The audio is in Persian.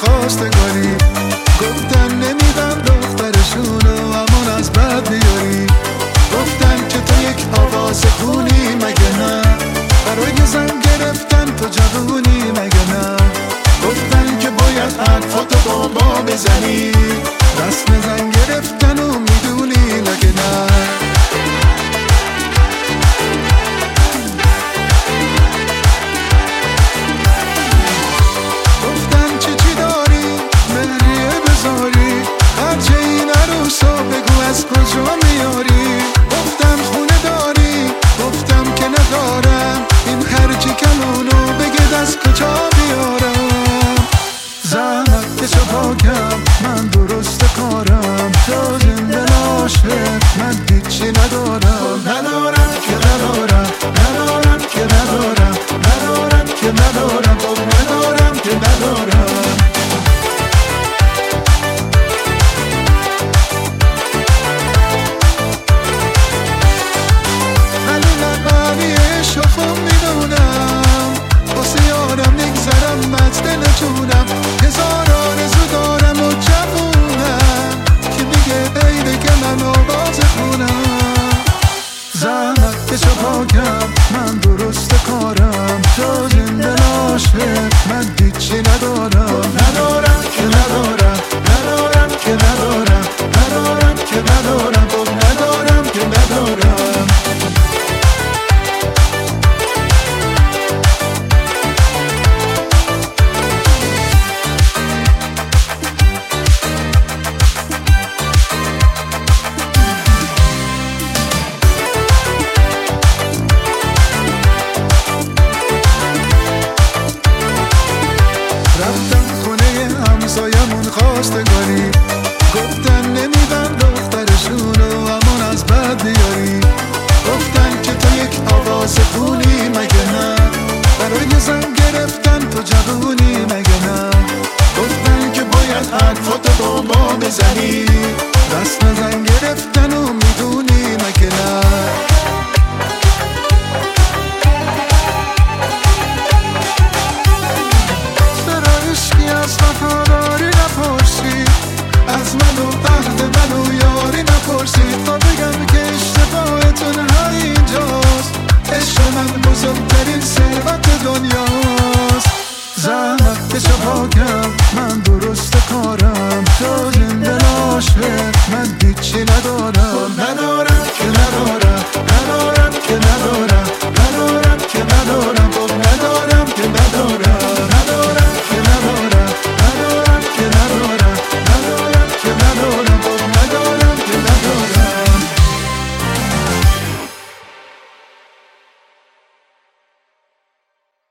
خواستگاری. گفتن نمیدن دخترشونو امان از بد بیاری. گفتن که تو یک حواس خونی مگه نه، برای زن گرفتن تو جوونی مگه نه. گفتن که باید حرفاتو با ما بزنی، رسم زن گرفتن و میدونی مگه نه. گفتن چی داری مهریه بذاری، هرچه این عروسا بگو از کجا میاری. گفتم خونه داری، گفتم که ندارم، این هرچی کمونو بگید از کجا بیارم. زحمت کشو پاکم من درست کارم، جز دل عاشق من هیچی ندارم. ندارم که ندارم، ندارم که ندارم، ندارم که ندارم، ندارم که ندارم. ولی لبانی شفم میدونم، واسه یارم نگذرم مست نجونم. هزار آرزو دارم و جوونم که میگه ای بگه من آواز خونم. زحمت کشو پاکم من درست کارم، جز این دل عاشق من هیچی ندارم. ندارم که ندارم، ندارم که ندارم، ندارم که ندارم، ندارم که ندارم. رفتم خونه همسایمون خواستگاری. گفتن نمیدن دخترشونو امان از بد بیاری. گفتن که تو یک حواس خونی مگه نه، برای زن گرفتن تو جوونی مگه نه. گفتن که باید حرفاتو با ما بزنی، رسم زن گرفتن و میدونی مگه نه. از وفاداری نپرسی، از من و عهد من و یاری نپرسی. تا بگم که اشتباهتون همینجاست، عشق من بزرگترین ثروت دنیاست. زحمت کشو پاکم من درست کارم، جز این دل عاشق من هیچی ندارم.